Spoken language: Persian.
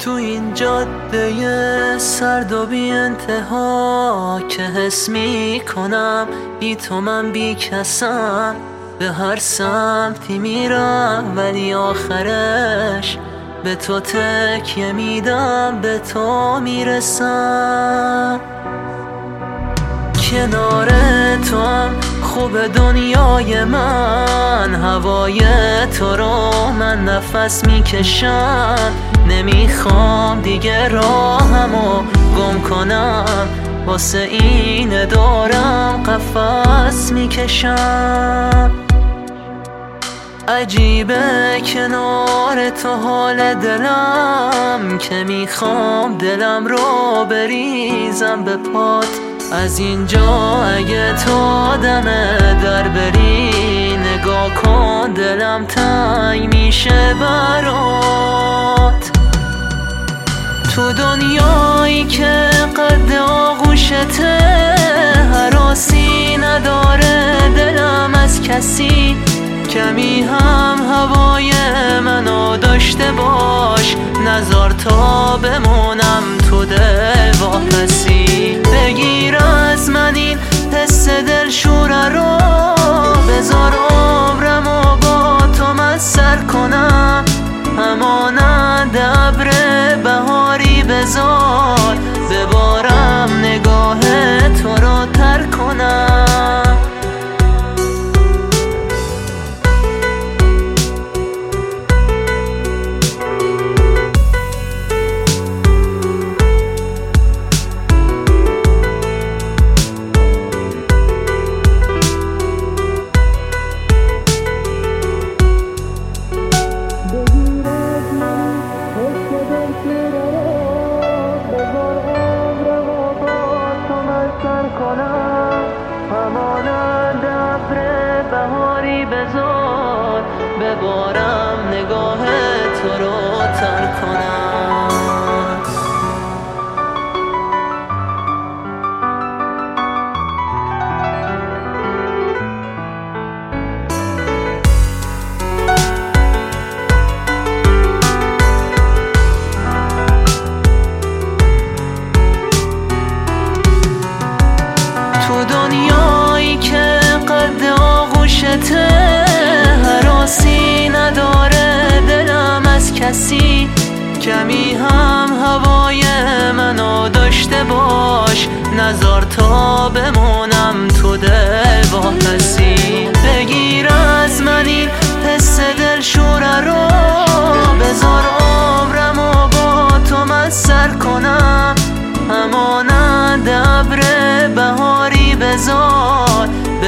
تو این جاده سرد و بی انتها که حس می کنم بی تو من بی کسم. به هر سمتی میرم ولی آخرش به تو تکیه میدم، به تو میرسم. کنار تو هم خوب دنیای من، هوای تو رو من نفس میکشم. نمیخوام دیگه راهمو گم کنم، واسه این دارم قفس میکشم. عجیبه کنار تو حال دلم، که میخوام دلم رو بریزم به پات. از اینجا اگه تو دم در بری، نگاه کن دلم تنگ میشه برات. تو دنیایی که قد آغوشته، هراسی نداره دلم از کسی. کمی هم هوای منو داشته باش، نذار تا بمونم تو دل واپسی. بگیر از من این حس دلشوره رو، بذار عمرمو با تو من سر کنم. همانند ابر بهاری بذار ببارم نگاه تو رو تر کنم. همانند ابر بهاری بذار ببارم نگاه تو رو تر کنم. تو دنیایی که قد آغوشته، هراسی نداره دلم از کسی. کمی هم هوای منو داشته باش، نذار تا بمونم تو دل واپسی. بگیر از من این حس دلشوره رو، بذار عمرمو با تو من سر کنم. همانند ابر بهاری بذار